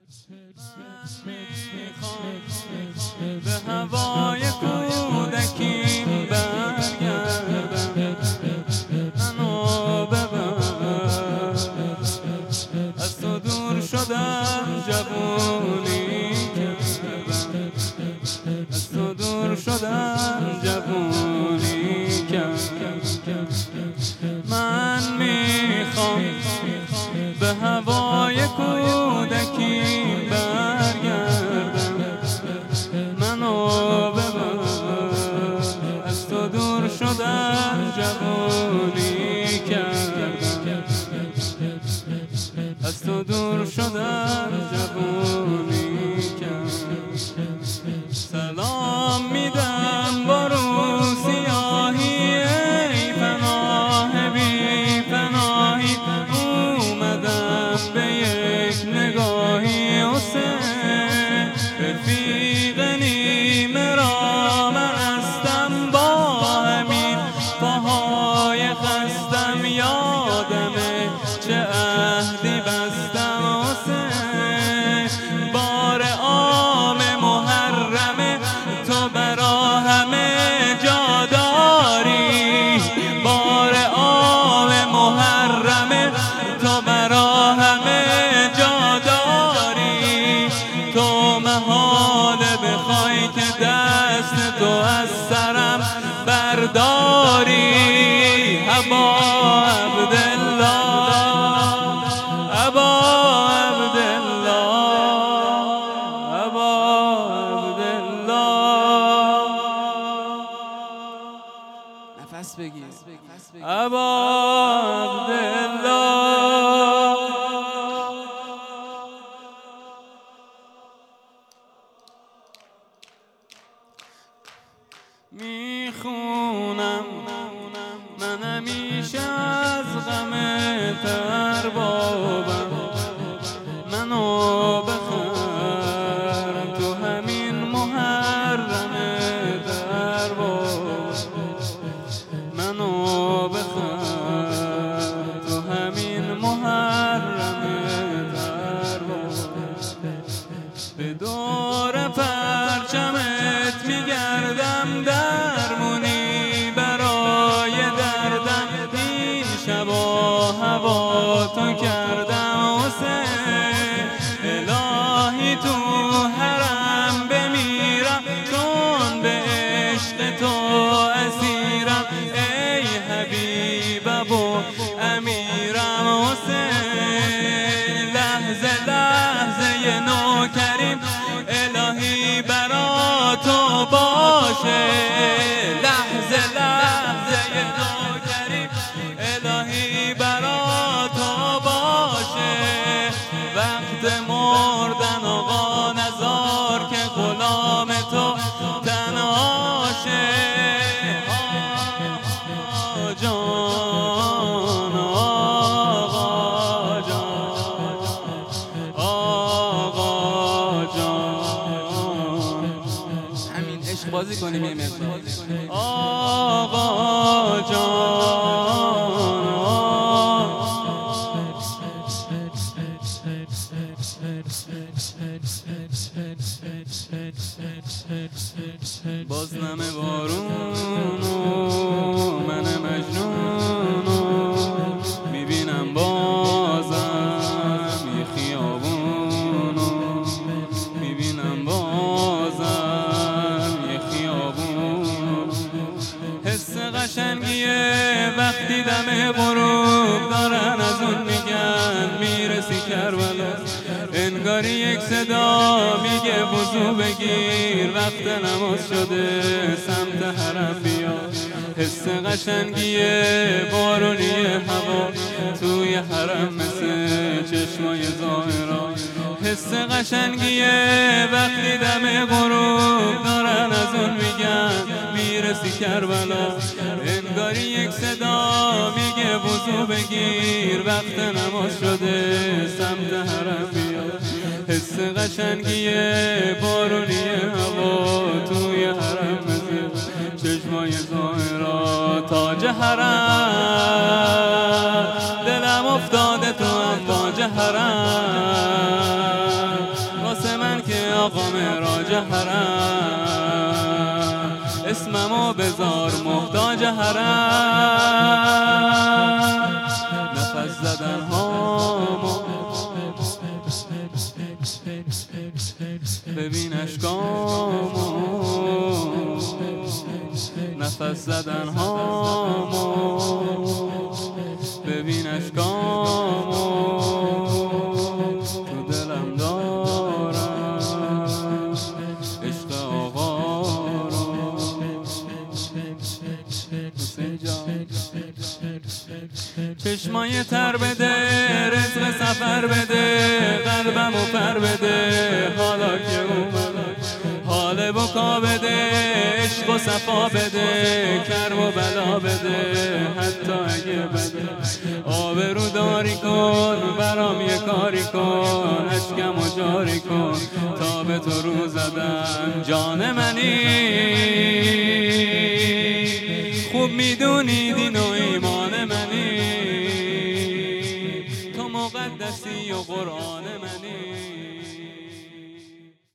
به هوای کودکیم برگردم، منو ببر. از تو دور شدم جوونی کردم، از تو دور شدم جوونی کردم. من میخوام به هوای کودکیم برگردم، منو ببر. از تو دور شدم جوونی کردم، از تو دور شدم جوونی کردم. سلام میدم با رو سیاهی، ای پناه بی پناهی. اومدم به یک نگاهی حسین، رفیق نیمه را من هستم. با همین پاهای خستم یادمه چه عهدی بستم حسین. بار عام محرمه تو برا همه جا داری، بار عام محرمه تو برا همه جا داری. تو محاله بخوای که دست تو از سرم برداری. ابا عبدالله، ابا عبدالله، ابا عبدالله. نفس بگیر. ابا عبدالله. میخونم من همیشه از غم تر بابم، منو بخر تو همین محرم در بابم. منو بخر تو همین محرم در بابم. به دور پرچمت میگردم درمونی برای دردم. این شبا هوا تو کردم حسین، الهی تو حرم بمیرم چون به عشق تو اسیرم. ای حبیب ابو امیرم حسین، لحظه لحظه نوکریم الهی برا تو باشه. لحظه لحظه نوکریم الهی برا تو باشه. وقت مردن آقا نزار که غلام تو تنهاشه. آقا جان، آقا جان، آقا جان. همین عشق بازی کنیم یه مقدار. آقا جان، باز نمه بارونو من مجنونو میبینم بازم یه خیابونو، میبینم بازم یه خیابونو. حس قشنگیه وقتی دم غروب دارن از اون میگن میرسی کربلا. انگاری یک صدا میگه وضو بگیر وقت نماز شده سمت حرم بیا. حس قشنگیه بارونی هوا توی حرم مثل چشمای ظاهرا. حس قشنگیه وقتی دم غروب دارن از اون میگن میرسی کربلا. انگاری یک صدا میگه وضو بگیر وقت نماز شده سمت حرم بیا. حس قشنگیه بارونی هوا توی حرم مثل چشمای ظاهرا. تاج حرم دلم افتاده تو هم تاج حرم. حرم، اسممو بذار محتاج حرم. نفس زدن هامو ببین اشکامو، نفس زدن هامو ببین اشکامو، تو دلم دارم عشق آقا رو. حسین جان چشمای تر بده، رزق سفر بده، قلبمو پر بده، حالا که اومد حال بکا بده، عشق و صفا بده، کرب و بلا بده، حتی اگه بده آبرو داری کن، برام یه کاری کن، اشکم و جاری کن، تا به تو رو زدم. جان منی خوب میدونی دین و ایمان منی، تو مقدسی و قرآن منی.